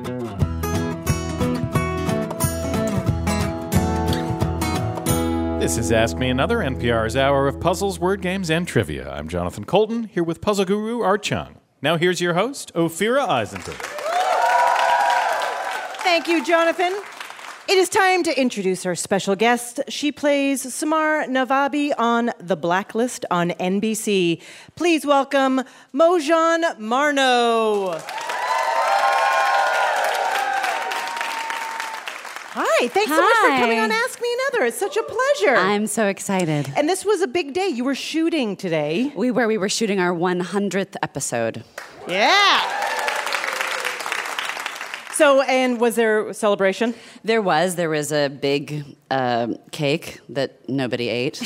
This is Ask Me Another, NPR's hour of puzzles, word games, and trivia. I'm Jonathan Colton, here with puzzle guru Art Chung. Now here's your host, Ophira Eisenberg. Thank you, Jonathan. It is time to introduce our special guest. She plays Samar Navabi on The Blacklist on NBC. Please welcome Mojan Marno. Hi, thanks so much for coming on Ask Me Another. It's such a pleasure. I'm so excited. And this was a big day. You were shooting today. We were shooting our 100th episode. Yeah. So, and was there a celebration? There was a big cake that nobody ate.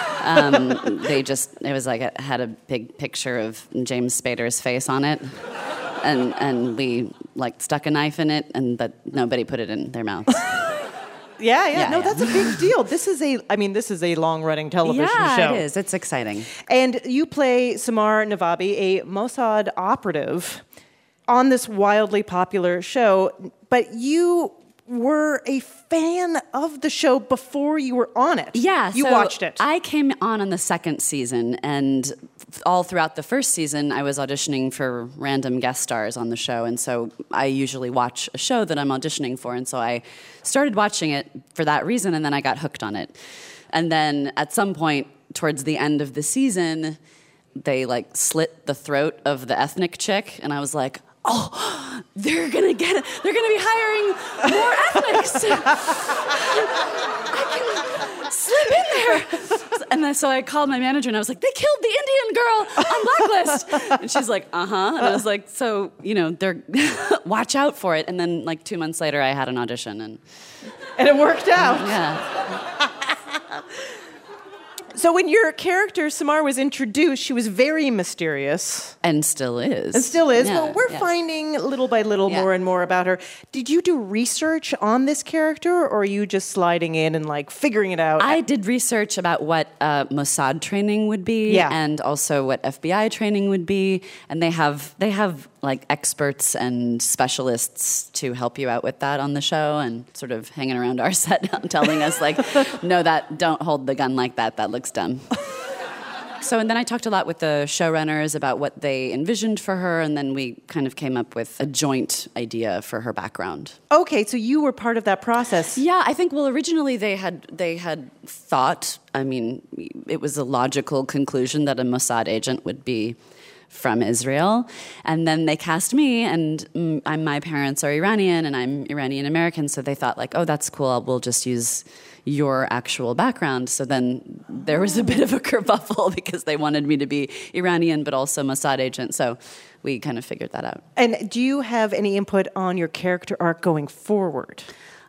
It was like it had a big picture of James Spader's face on it. And we like stuck a knife in it, but nobody put it in their mouths. Yeah. No, that's a big deal. This is a long-running television show. Yeah, it is. It's exciting. And you play Samar Navabi, a Mossad operative, on this wildly popular show, but you were a fan of the show before you were on it. Yeah. You watched it. I came on the second season, and all throughout the first season, I was auditioning for random guest stars on the show, and so I usually watch a show that I'm auditioning for, and so I started watching it for that reason, and then I got hooked on it. And then at some point, towards the end of the season, they like slit the throat of the ethnic chick, and I was like, oh, they're gonna be hiring more ethnics. I can slip in there. And then, so I called my manager and I was like, they killed the Indian girl on Blacklist. And she's like, uh-huh. And I was like, so, they're watch out for it. And then like 2 months later, I had an audition. And it worked out. Yeah. So when your character, Samar, was introduced, she was very mysterious. And still is. Yeah, well, we're finding little by little more and more about her. Did you do research on this character, or are you just sliding in and like figuring it out? I did research about what Mossad training would be, and also what FBI training would be. And they have like experts and specialists to help you out with that on the show, and sort of hanging around our set telling us like, no, don't hold the gun like that. That looks dumb. So, and then I talked a lot with the showrunners about what they envisioned for her, and then we kind of came up with a joint idea for her background. Okay, so you were part of that process. Yeah, I think, well, originally they had thought, it was a logical conclusion that a Mossad agent would be from Israel, and then they cast me, and my parents are Iranian, and I'm Iranian American, so they thought like, oh, that's cool, we'll just use your actual background. So then there was a bit of a kerfuffle because they wanted me to be Iranian but also Mossad agent, so we kind of figured that out. And do you have any input on your character arc going forward?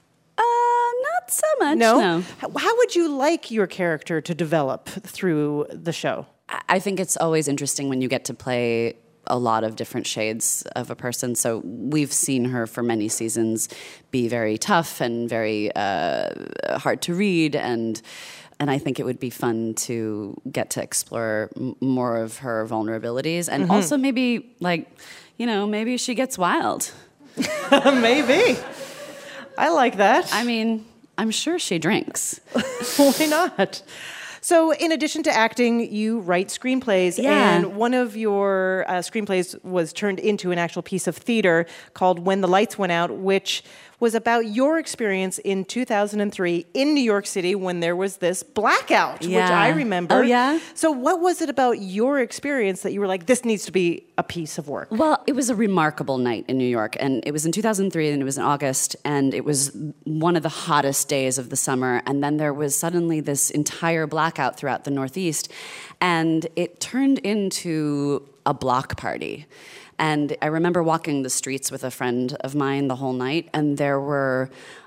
Not so much, no. How would you like your character to develop through the show? I think it's always interesting when you get to play a lot of different shades of a person. So we've seen her for many seasons be very tough and very hard to read, and I think it would be fun to get to explore more of her vulnerabilities, and also maybe maybe she gets wild. Maybe. I like that. I'm sure she drinks. Why not? So in addition to acting, you write screenplays, and one of your screenplays was turned into an actual piece of theater called When the Lights Went Out, which was about your experience in 2003 in New York City when there was this blackout, which I remember. Oh, yeah? So what was it about your experience that you were like, this needs to be a piece of work? Well, it was a remarkable night in New York, and it was in 2003, and it was in August, and it was one of the hottest days of the summer, and then there was suddenly this entire blackout throughout the Northeast, and it turned into a block party. And I remember walking the streets with a friend of mine the whole night, and there were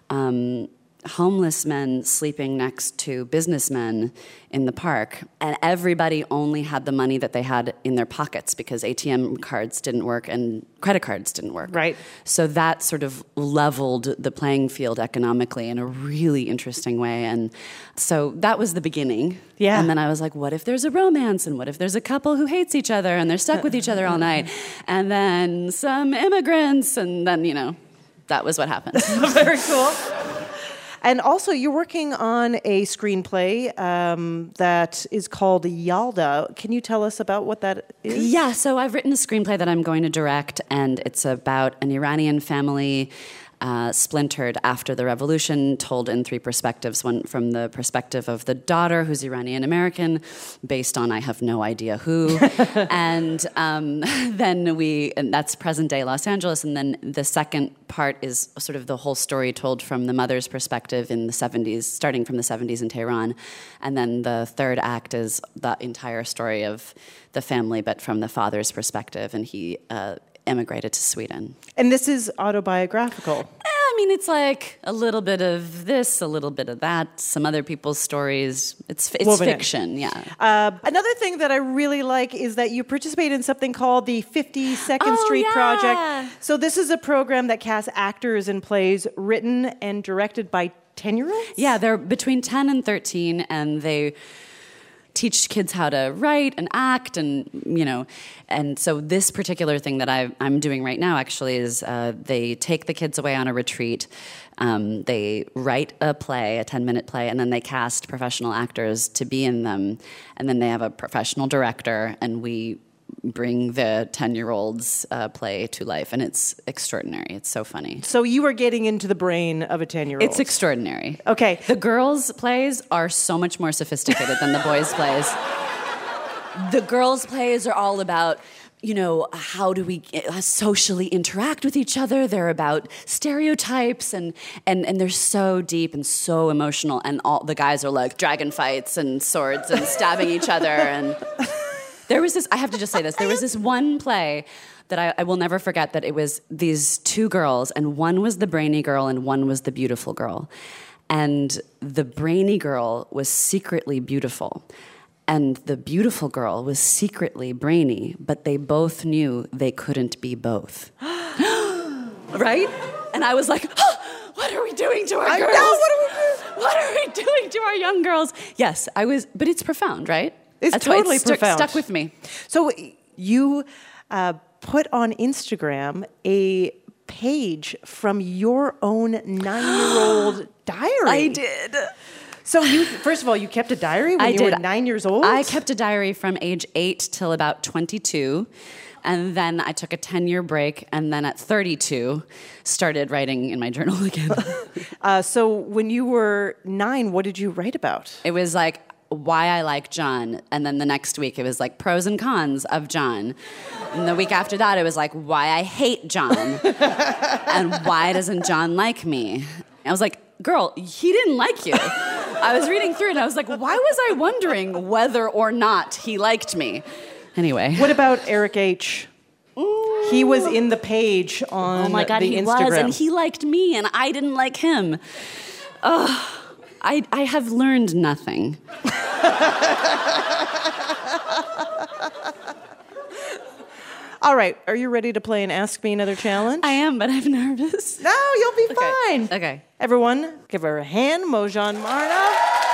homeless men sleeping next to businessmen in the park, and everybody only had the money that they had in their pockets because ATM cards didn't work and credit cards didn't work. Right. So that sort of leveled the playing field economically in a really interesting way, and so that was the beginning. Yeah. And then I was like, what if there's a romance, and what if there's a couple who hates each other and they're stuck with each other all night, and then some immigrants, and then, that was what happened. Very cool. And also, you're working on a screenplay that is called Yalda. Can you tell us about what that is? Yeah, so I've written a screenplay that I'm going to direct, and it's about an Iranian family splintered after the revolution, told in three perspectives. One from the perspective of the daughter, who's Iranian-American, based on I have no idea who. And and that's present-day Los Angeles. And then the second part is sort of the whole story told from the mother's perspective in the 70s, starting from the 70s in Tehran. And then the third act is the entire story of the family, but from the father's perspective. And he emigrated to Sweden. And this is autobiographical. I mean, it's like a little bit of this, a little bit of that, some other people's stories. It's fiction, yeah. Another thing that I really like is that you participate in something called the 52nd Street Project. So this is a program that casts actors in plays written and directed by 10-year-olds? Yeah, they're between 10 and 13, and they teach kids how to write and act, and so this particular thing that I'm doing right now actually is they take the kids away on a retreat. They write a play, a 10-minute play, and then they cast professional actors to be in them, and then they have a professional director, and we bring the 10-year-olds play to life, and it's extraordinary. It's so funny. So you are getting into the brain of a 10-year-old. It's extraordinary. Okay. The girls' plays are so much more sophisticated than the boys' plays. The girls' plays are all about, how do we socially interact with each other? They're about stereotypes, and they're so deep and so emotional, and all the guys are like dragon fights and swords and stabbing each other, and... There was this, I have to just say this, there was this one play that I will never forget, that it was these two girls, and one was the brainy girl and one was the beautiful girl. And the brainy girl was secretly beautiful, and the beautiful girl was secretly brainy, but they both knew they couldn't be both. Right? And I was like, what are we doing to our girls? What are we doing to our young girls? Yes, but it's profound, right? It's totally profound. Stuck with me. So you put on Instagram a page from your own 9-year-old diary. I did. So first of all, you kept a diary when you were 9 years old? I kept a diary from age 8 till about 22. And then I took a 10-year break, and then at 32, started writing in my journal again. So when you were 9, what did you write about? It was like why I like John, and then the next week it was like pros and cons of John. And the week after that it was like why I hate John, and why doesn't John like me? I was like, girl, he didn't like you. I was reading through it and I was like, why was I wondering whether or not he liked me? Anyway. What about Eric H.? He was in the page on the Instagram. Oh my God, he was, and he liked me, and I didn't like him. I have learned nothing. All right, are you ready to play an Ask Me Another challenge? I am, but I'm nervous. No, you'll be fine. Okay. Everyone, give her a hand. Mojan Marna.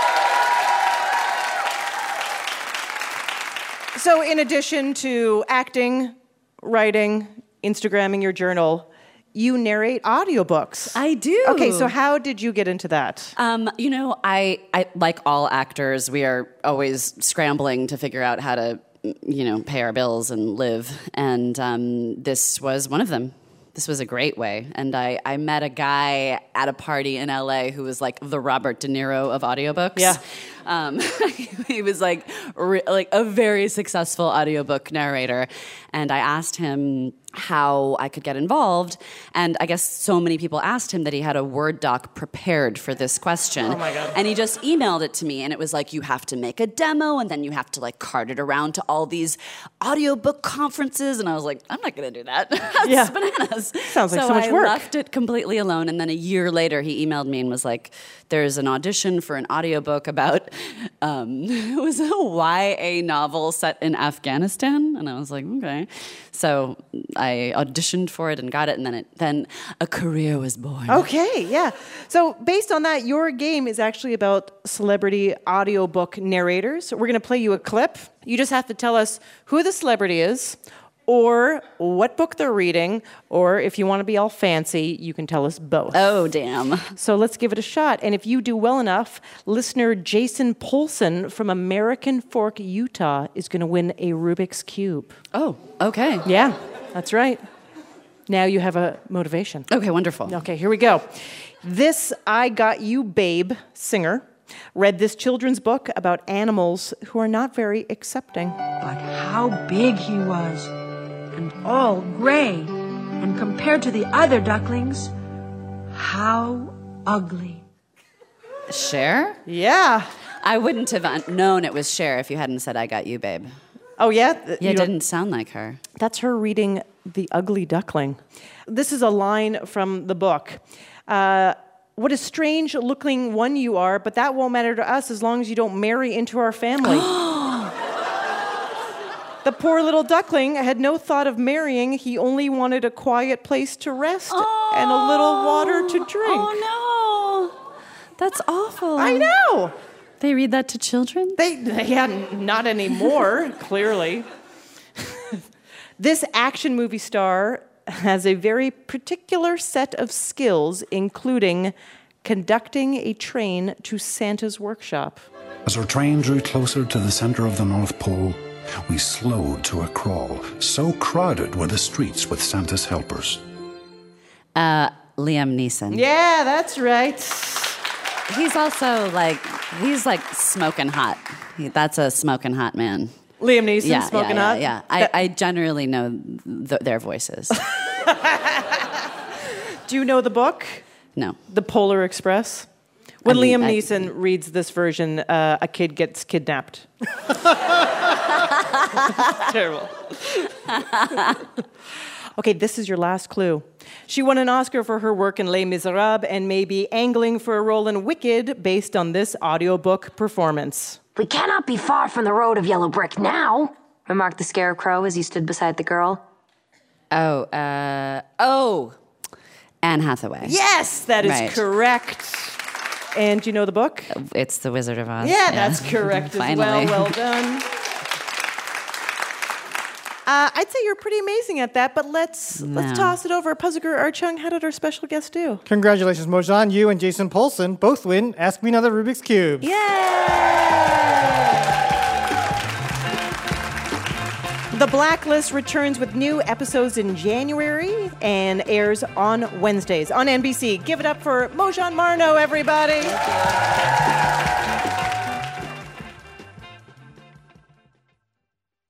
So in addition to acting, writing, Instagramming your journal, you narrate audiobooks. I do. Okay, so how did you get into that? I like all actors, we are always scrambling to figure out how to, pay our bills and live. And this was one of them. This was a great way. And I met a guy at a party in LA who was like the Robert De Niro of audiobooks. Yeah. He was like a very successful audiobook narrator. And I asked him how I could get involved. And I guess so many people asked him that he had a Word doc prepared for this question. Oh my God. And he just emailed it to me. And it was like, you have to make a demo, and then you have to like cart it around to all these audiobook conferences. And I was like, I'm not going to do that. That's bananas. Sounds like so much work. So I left it completely alone. And then a year later, he emailed me and was like, there's an audition for an audiobook about, it was a YA novel set in Afghanistan. And I was like, okay. So I auditioned for it and got it, and then a career was born. Okay, yeah. So based on that, your game is actually about celebrity audiobook narrators. We're going to play you a clip. You just have to tell us who the celebrity is, or what book they're reading, or if you want to be all fancy, you can tell us both. Oh, damn. So let's give it a shot. And if you do well enough, listener Jason Polson from American Fork, Utah, is going to win a Rubik's Cube. Oh, okay. Yeah, that's right. Now you have a motivation. Okay, wonderful. Okay, here we go. This I Got You Babe singer read this children's book about animals who are not very accepting. But how big he was, and all gray, and compared to the other ducklings, how ugly. Cher? Yeah. I wouldn't have known it was Cher if you hadn't said I Got You, Babe. Oh, yeah? Yeah, it didn't sound like her. That's her reading The Ugly Duckling. This is a line from the book. What a strange-looking one you are, but that won't matter to us as long as you don't marry into our family. The poor little duckling had no thought of marrying. He only wanted a quiet place to rest and a little water to drink. Oh, no. That's awful. I know. They read that to children? They not anymore, clearly. This action movie star has a very particular set of skills, including conducting a train to Santa's workshop. As our train drew closer to the center of the North Pole, we slowed to a crawl. So crowded were the streets with Santa's helpers. Liam Neeson. Yeah, that's right. He's also he's smoking hot. That's a smoking hot man. Liam Neeson, smoking hot? Yeah, I generally know their voices. Do you know the book? No. The Polar Express? When Liam Neeson reads this version, a kid gets kidnapped. Terrible. Okay, this is your last clue. She won an Oscar for her work in Les Miserables and may be angling for a role in Wicked based on this audiobook performance. We cannot be far from the road of yellow brick now, remarked the Scarecrow as he stood beside the girl. Anne Hathaway. Yes, that is correct. And do you know the book? It's The Wizard of Oz. Yeah, that's correct as well. Well done. I'd say you're pretty amazing at that, but let's toss it over. Puzzle Guru Archung, how did our special guest do? Congratulations, Mojan. You and Jason Polson both win Ask Me Another Rubik's Cube. Yay! The Blacklist returns with new episodes in January and airs on Wednesdays on NBC. Give it up for Mojan Marno, everybody.